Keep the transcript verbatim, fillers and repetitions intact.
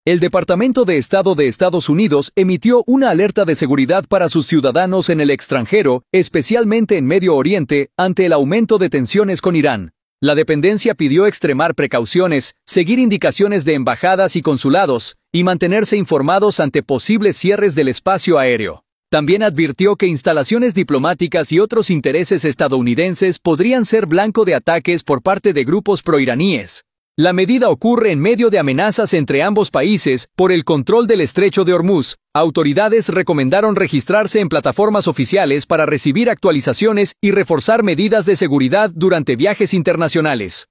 El Departamento de Estado de Estados Unidos emitió una alerta de seguridad para sus ciudadanos en el extranjero, especialmente en Medio Oriente, ante el aumento de tensiones con Irán. La dependencia pidió extremar precauciones, seguir indicaciones de embajadas y consulados, y mantenerse informados ante posibles cierres del espacio aéreo. También advirtió que instalaciones diplomáticas y otros intereses estadounidenses podrían ser blanco de ataques por parte de grupos proiraníes. La medida ocurre en medio de amenazas entre ambos países por el control del estrecho de Hormuz. Autoridades recomendaron registrarse en plataformas oficiales para recibir actualizaciones y reforzar medidas de seguridad durante viajes internacionales.